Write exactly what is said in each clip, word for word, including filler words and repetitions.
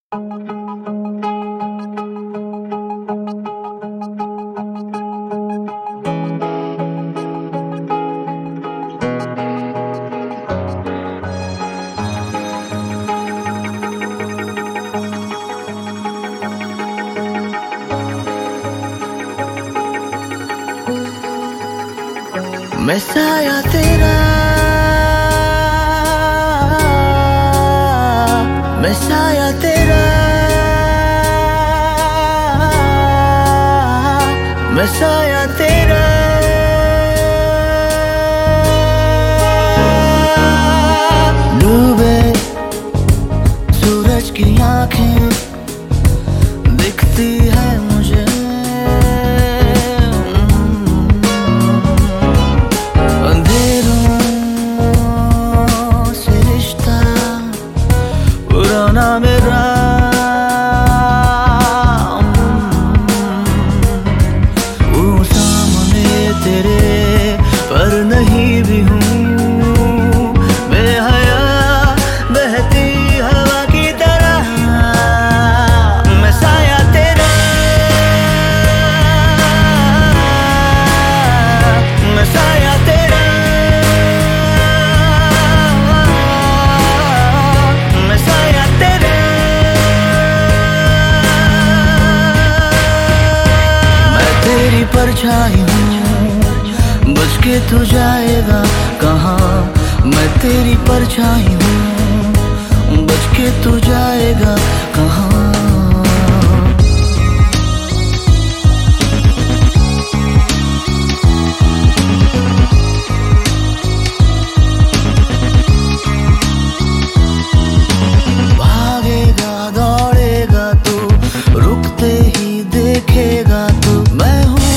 मैं साया तेरा, मैं साया तेरा, मैं साया तेरा। डूबे सूरज की आंखें दिखती है मुझे, पुराना मेरा वो सामने तेरे पर नहीं भी हूँ, बेहया बहती हवा की तरह। मैं साया तेरा, मैं साया तेरा, तेरी परछाई हूँ, बच के तू जाएगा कहाँ। मैं तेरी परछाई हूँ, बच के तू जाएगा कहाँ। भागेगा दौड़ेगा तू, रुकते ही देखेगा तू। मैं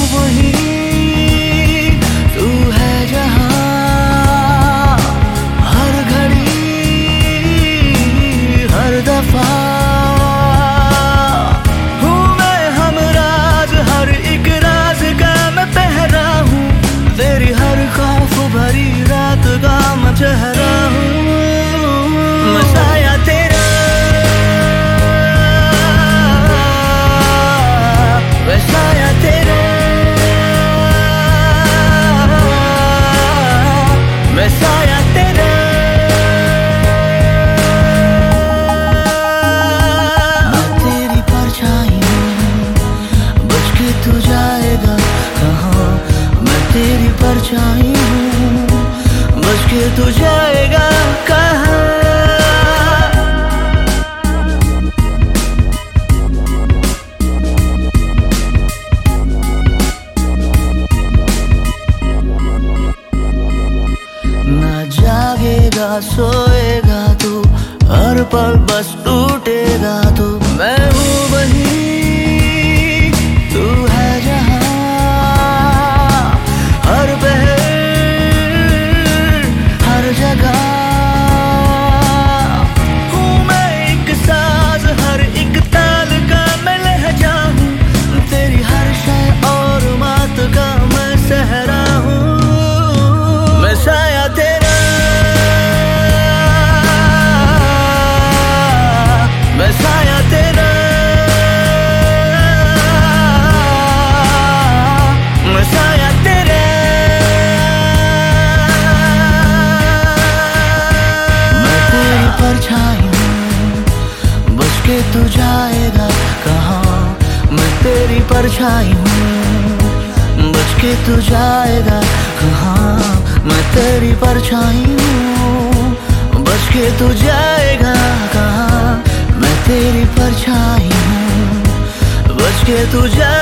तेरी हर खौफ भरी रात का मैं चेहरा हूँ। मैं साया तेरा, मैं साया तेरा, मैं साया तेरा। मैं तेरी परछाई हूँ, बच के तू जाएगा कहाँ। तेरी परछाई हूँ, बच के तू जाएगा कहाँ। ना जागेगा सोएगा तू, हर पल बस टूटेगा तू। मैं हूँ वही, तू है जहाँ। हर पहर हर जगह हूँ मैं एक साज, हर एक ताल का मैं लहजा हूँ। तेरी हर शय और मात का मैं सहरा हूँ। मैं साया तेरा, मैं साया तेरा, मैं साया तेरा। परछाई हूँ, बच के तू जाएगा कहाँ। मैं तेरी परछाई हूँ, बच के तू जाएगा कहाँ। मैं तेरी परछाई हूँ, बच के तू जाएगा कहाँ। मैं तेरी परछाई हूँ, बच के तू जा